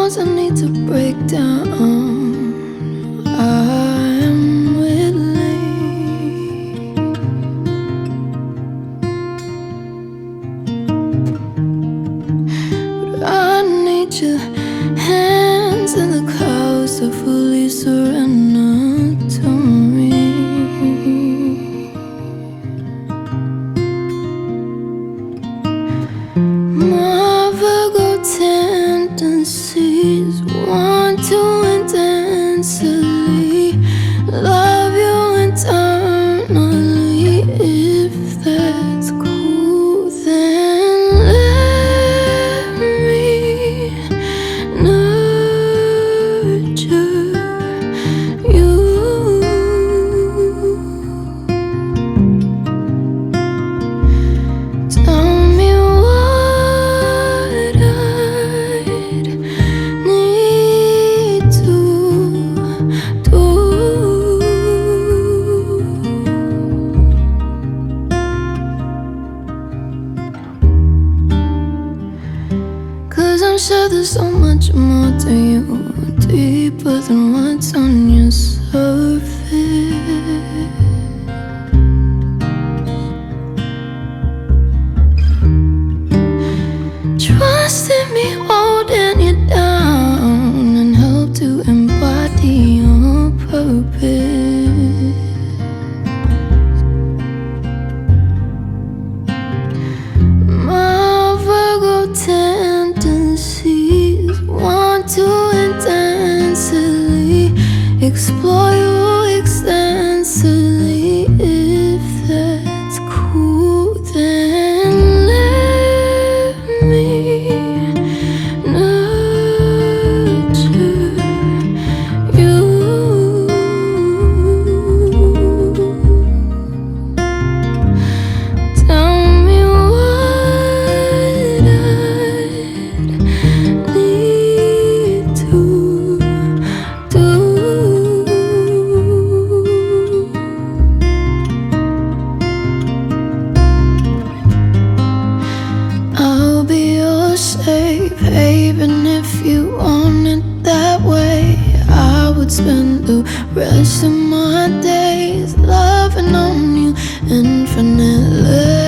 I need to break down. I'm willing, but I need your hands in the clouds to fully surrender to me. My Virgo tendencies want to intensely love you eternally. If that's cool, then let me nurture you. Tell me what I'd need to do. 'Cause I'm sure there's so much more to you, deeper than what's on your surface. Trust in me, holding you down, and help to embody your purpose. My Virgo tendencies want to intensely explore you extensively. If that's cool, then let me nurture you. Tell me what I'd need to do. I'll be your safe haven if you want it that way. I would spend the rest of my days loving on you infinitely.